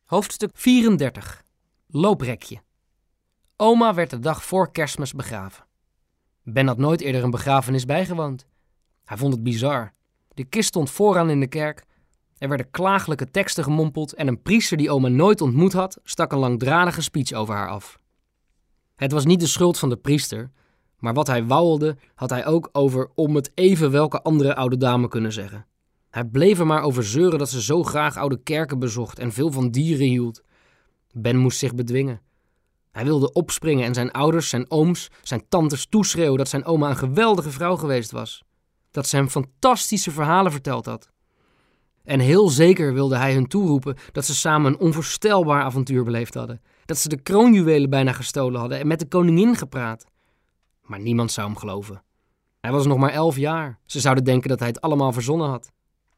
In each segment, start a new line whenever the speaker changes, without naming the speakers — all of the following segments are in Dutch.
Hoofdstuk 34. Looprekje. Oma werd de dag voor Kerstmis begraven. Ben had nooit eerder een begrafenis bijgewoond. Hij vond het bizar. De kist stond vooraan in de kerk. Er werden klagelijke teksten gemompeld en een priester die oma nooit ontmoet had, stak een langdradige speech over haar af. Het was niet de schuld van de priester, maar wat hij wauwelde had hij ook over om het even welke andere oude dame kunnen zeggen. Hij bleef er maar over zeuren dat ze zo graag oude kerken bezocht en veel van dieren hield. Ben moest zich bedwingen. Hij wilde opspringen en zijn ouders, zijn ooms, zijn tantes toeschreeuwen dat zijn oma een geweldige vrouw geweest was. Dat ze hem fantastische verhalen verteld had. En heel zeker wilde hij hun toeroepen dat ze samen een onvoorstelbaar avontuur beleefd hadden. Dat ze de kroonjuwelen bijna gestolen hadden en met de koningin gepraat. Maar niemand zou hem geloven. Hij was nog maar 11 jaar. Ze zouden denken dat hij het allemaal verzonnen had.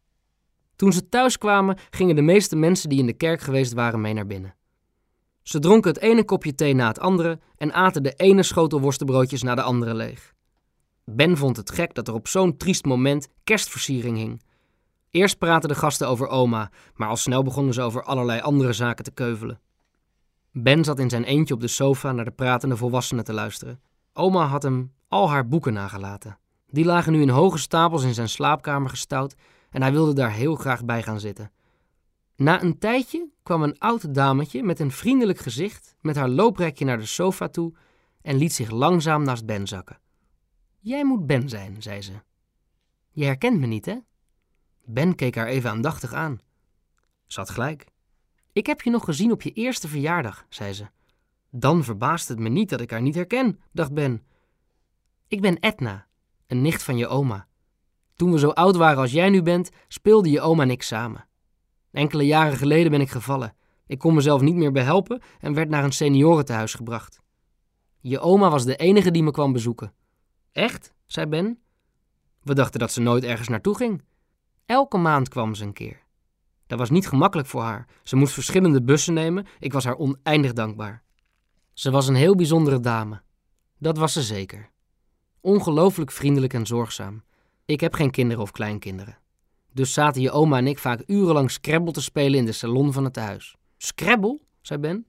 Toen ze thuis kwamen, gingen de meeste mensen die in de kerk geweest waren mee naar binnen. Ze dronken het ene kopje thee na het andere en aten de ene schotel worstenbroodjes na de andere leeg. Ben vond het gek dat er op zo'n triest moment kerstversiering hing. Eerst praten de gasten over oma, maar al snel begonnen ze over allerlei andere zaken te keuvelen. Ben zat in zijn eentje op de sofa naar de pratende volwassenen te luisteren. Oma had hem al haar boeken nagelaten. Die lagen nu in hoge stapels in zijn slaapkamer gestouwd en hij wilde daar heel graag bij gaan zitten. Na een tijdje kwam een oud dametje met een vriendelijk gezicht met haar looprekje naar de sofa toe en liet zich langzaam naast Ben zakken. "Jij moet Ben zijn," zei ze. "Je herkent me niet, hè?" Ben keek haar even aandachtig aan. Ze had gelijk. "Ik heb je nog gezien op je eerste verjaardag," zei ze. "Dan verbaast het me niet dat ik haar niet herken," dacht Ben. "Ik ben Edna, een nicht van je oma. Toen we zo oud waren als jij nu bent, speelden je oma en ik samen. Enkele jaren geleden ben ik gevallen. Ik kon mezelf niet meer behelpen en werd naar een seniorentehuis gebracht. Je oma was de enige die me kwam bezoeken." "Echt?" zei Ben. "We dachten dat ze nooit ergens naartoe ging." "Elke maand kwam ze een keer. Dat was niet gemakkelijk voor haar. Ze moest verschillende bussen nemen. Ik was haar oneindig dankbaar. Ze was een heel bijzondere dame. Dat was ze zeker. Ongelooflijk vriendelijk en zorgzaam. Ik heb geen kinderen of kleinkinderen. Dus zaten je oma en ik vaak urenlang Scrabble te spelen in de salon van het huis." "Scrabble?" zei Ben.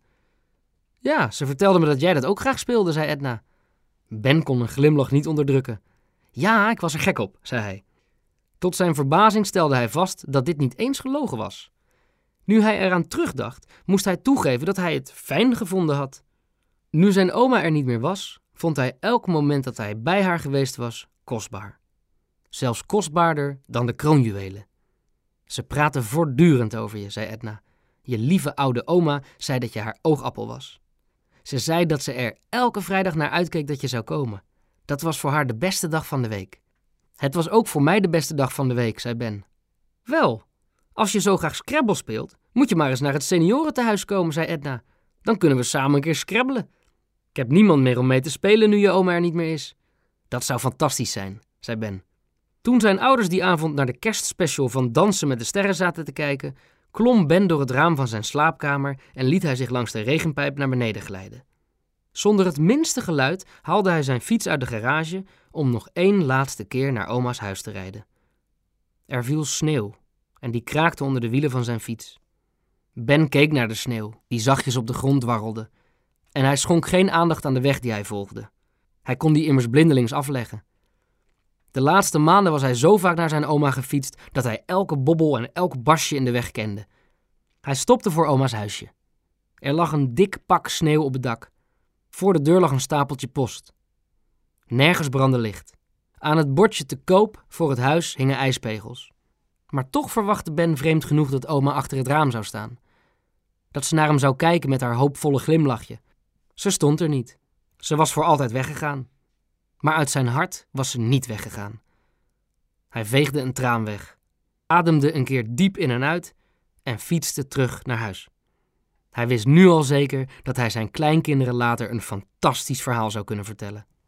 "Ja, ze vertelde me dat jij dat ook graag speelde," zei Edna. Ben kon een glimlach niet onderdrukken. "Ja, ik was er gek op," zei hij. Tot zijn verbazing stelde hij vast dat dit niet eens gelogen was. Nu hij eraan terugdacht, moest hij toegeven dat hij het fijn gevonden had. Nu zijn oma er niet meer was, vond hij elk moment dat hij bij haar geweest was kostbaar. Zelfs kostbaarder dan de kroonjuwelen. "Ze praten voortdurend over je," zei Edna. "Je lieve oude oma zei dat je haar oogappel was. Ze zei dat ze er elke vrijdag naar uitkeek dat je zou komen. Dat was voor haar de beste dag van de week." "Het was ook voor mij de beste dag van de week," zei Ben. "Wel, als je zo graag Scrabble speelt, moet je maar eens naar het seniorentehuis komen," zei Edna. "Dan kunnen we samen een keer scrabbelen. Ik heb niemand meer om mee te spelen nu je oma er niet meer is." "Dat zou fantastisch zijn," zei Ben. Toen zijn ouders die avond naar de kerstspecial van Dansen met de Sterren zaten te kijken, klom Ben door het raam van zijn slaapkamer en liet hij zich langs de regenpijp naar beneden glijden. Zonder het minste geluid haalde hij zijn fiets uit de garage om nog 1 laatste keer naar oma's huis te rijden. Er viel sneeuw en die kraakte onder de wielen van zijn fiets. Ben keek naar de sneeuw, die zachtjes op de grond dwarrelde, en hij schonk geen aandacht aan de weg die hij volgde. Hij kon die immers blindelings afleggen. De laatste maanden was hij zo vaak naar zijn oma gefietst dat hij elke bobbel en elk barsje in de weg kende. Hij stopte voor oma's huisje. Er lag een dik pak sneeuw op het dak. Voor de deur lag een stapeltje post. Nergens brandde licht. Aan het bordje te koop voor het huis hingen ijspegels. Maar toch verwachtte Ben vreemd genoeg dat oma achter het raam zou staan. Dat ze naar hem zou kijken met haar hoopvolle glimlachje. Ze stond er niet. Ze was voor altijd weggegaan. Maar uit zijn hart was ze niet weggegaan. Hij veegde een traan weg, ademde een keer diep in en uit en fietste terug naar huis. Hij wist nu al zeker dat hij zijn kleinkinderen later een fantastisch verhaal zou kunnen vertellen.